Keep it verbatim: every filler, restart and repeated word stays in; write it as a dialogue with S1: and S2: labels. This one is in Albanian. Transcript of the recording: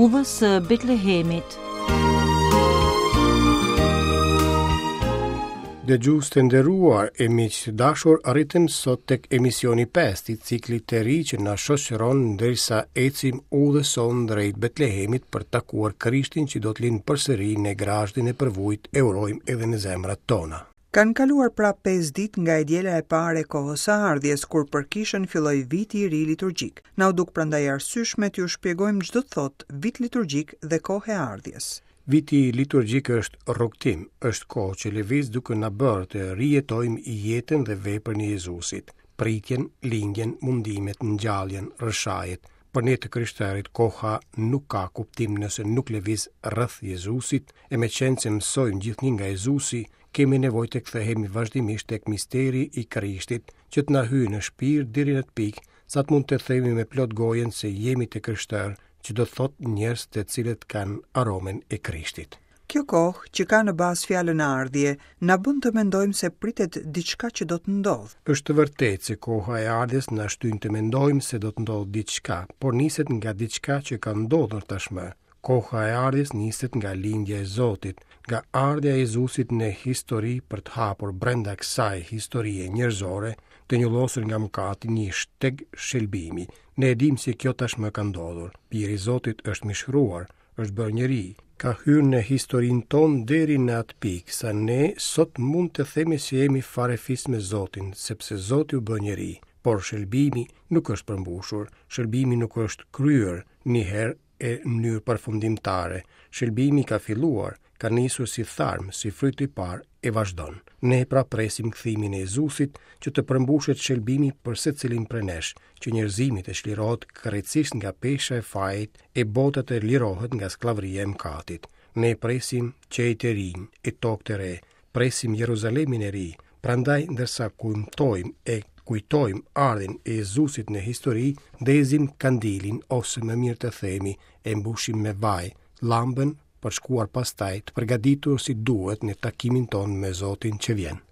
S1: Uvës së Betlehemit.
S2: Dëgjues të nderuar e miq të dashur, arritëm sot tek emisioni pesë i ciklit të ri që na shoqëron ndërsa ecim udhëson drejt Betlehemit për takuar Krishtin që do të lind përsëri në grazhdin e përvujt e urojmë edhe në zemrat tona.
S3: Kanë kaluar pra pesë ditë nga e diela e parë e kohës së ardhjes kur për kishën filloi viti i ri liturgjik. Na u duk prandaj arsyeshme t'ju shpjegojmë ç'do të thotë vit liturgjik dhe kohë e ardhjes.
S2: Viti liturgjik është rrugtim, është kohë që lëviz duke na bërë të rijetojmë jetën dhe veprën e Jezusit, pritjen, lindjen, mundimet, ngjalljen, rrshajet. Për ne të krishterët koha nuk ka kuptim nëse nuk lëviz rreth Jezusit, e me qenë se mësojmë gjithnjë nga Jezusi, kemi nevojë të kthehemi vazhdimisht tek misteri i Krishtit, që të na hyjë në shpirt deri në pikë sa të mund të themi me plot gojen se jemi të krishterë, që do të thotë njerëz të cilët kanë aromen e Krishtit.
S3: Kjo kohë që ka në bazë fjalën ardhje, na bën të mendojmë se pritet diçka që do të ndodhë.
S2: Është vërtet se koha e ardhjes na shtyn të mendojmë se do të ndodhë diçka, por niset nga diçka që ka ndodhur tashmë. Koha e ardhjes niset nga lindja e Zotit, nga ardha e Jezusit në histori për të hapur brenda kësaj historie njerëzore, të njollosur nga mëkati një shteg shëlbimi. Ne e dim se kjo tashmë ka ndodhur. Biri i Zotit është mishruar, është bërë njeri, ka hyrë në historinë tonë deri në atë pikë sa ne sot mund të themi se jemi farefis me Zotin, sepse Zoti u bë njeri, por shëlbimi nuk është përmbushur, shëlbimi nuk është kryer një herë e në mënyrë përfundimtare. Shëlbimi ka filluar, ka nisur si tharm, si fryt i parë e vazhdon. Ne pra presim kthimin e Jezusit që të përmbushet shëlbimi për secilin prej nesh, që njerëzimi të çlirohet krejtësisht nga pesha e fajit e bota të lirohet nga skllavëria e mëkatit. Ne presim qejt e rinj, e tokë të re, presim Jeruzalemin e ri. Prandaj ndërsa kujtojmë e kujtojmë ardhin e Jezusit në histori, ndezim kandilin ose më mirë të themi e mbushim me vaj llambën për shkuar pastaj të përgatitur si duhet në takimin ton me Zotin që vjen.